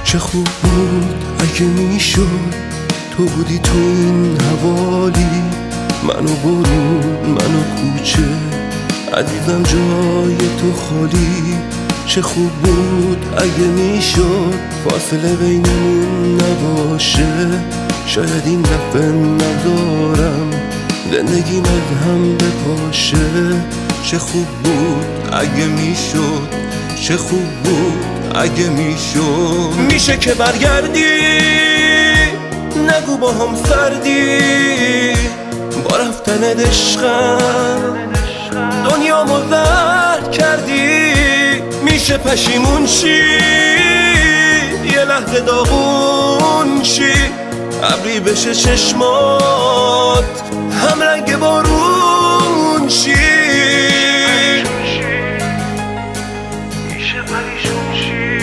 چه خوب بود اگه میشد تو بودی تو این حوالی، منو برون منو کوچه عزیزم جای تو خالی. چه خوب بود اگه میشد فاصله بینمون نباشه، شاید این دفعه ندارم زندگیم از هم بپاشه. چه خوب بود اگه میشد، چه خوب بود اگه میشد. میشه که برگردی نگو با هم سردی، با رفتن عشقم دنیا مزر کردی. میشه پشیمون شی یه لحظه داغون شی، ابری بشه چشمات هم رنگ بارون شی. میشه پریشون شی.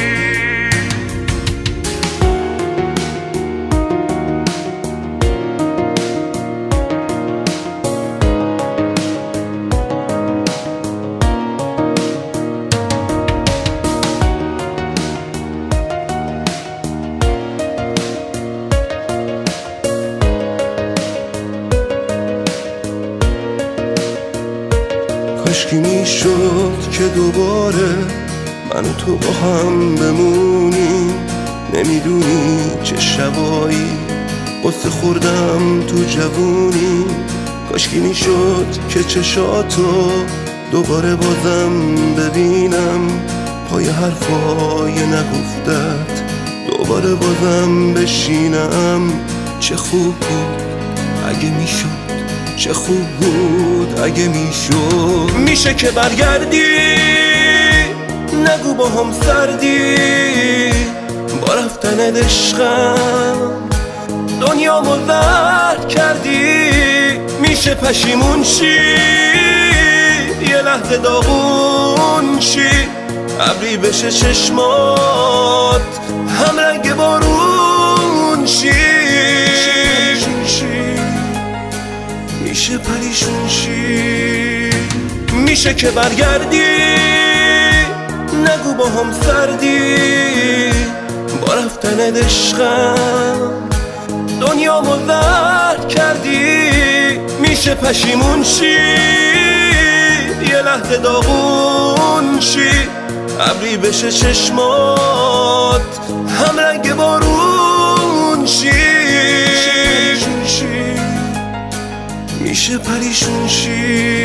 کاشکی میشد که دوباره من و تو با هم بمونیم، نمیدونی چه شبایی قصه خوردم تو جوونی. کاشکی میشد که چشاتو دوباره بازم ببینم، پای حرفای نگفتت دوباره بازم بشینم. چه خوب بود اگه میشد، چه خوب بود اگه میشد. میشه که برگردی نگو با هم سردی، با رفتن عشقم دنیا مزر کردی. میشه پشیمون شی یه لحظه داغون شی، ابری بشه چشمات هم رنگ بارون شی. میشه پریشون شی. میشه که برگردی نگو با هم سردی، با رفتن عشقم دنیا مزر کردی. میشه پشیمون شی یه لحظه داغون شی، ابری بشه چشمات هم رنگ بارون شی. میشه پریشون شی.